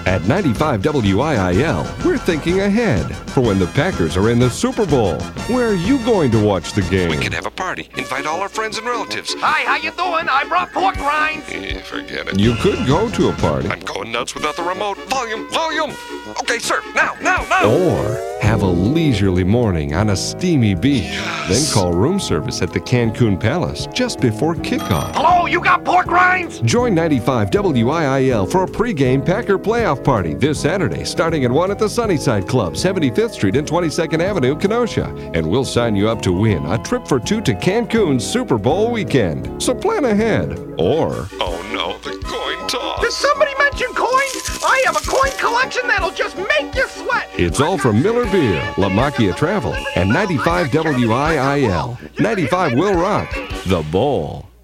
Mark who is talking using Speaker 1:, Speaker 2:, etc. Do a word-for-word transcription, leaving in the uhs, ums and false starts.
Speaker 1: At ninety-five W I I L, we're thinking ahead for when the Packers are in the Super Bowl. Where are you going to watch the game?
Speaker 2: We could have a party. Invite all our friends and relatives.
Speaker 3: Hi, how you doing? I brought pork rinds.
Speaker 2: Eh, forget it.
Speaker 1: You could go to a party.
Speaker 2: I'm going nuts without the remote. Volume, volume. Okay, sir. Now, now, now.
Speaker 1: Or have a leisurely morning on a steamy beach. Yes. Then call room service at the Cancun Palace just before kickoff.
Speaker 3: Hello, you got pork rinds?
Speaker 1: Join ninety-five W I I L for a pregame Packer playoff party this Saturday, starting at one at the Sunnyside Club, seventy-fifth Street and twenty-second Avenue, Kenosha. And we'll sign you up to win a trip for two to Cancun's Super Bowl weekend. So plan ahead. Or...
Speaker 2: Oh no, the coin toss.
Speaker 3: Did somebody mention coins? I have a coin collection that'll just make you sweat.
Speaker 1: It's all from Miller Beer, La Macchia Travel, and ninety-five W I I L. ninety-five will rock the bowl.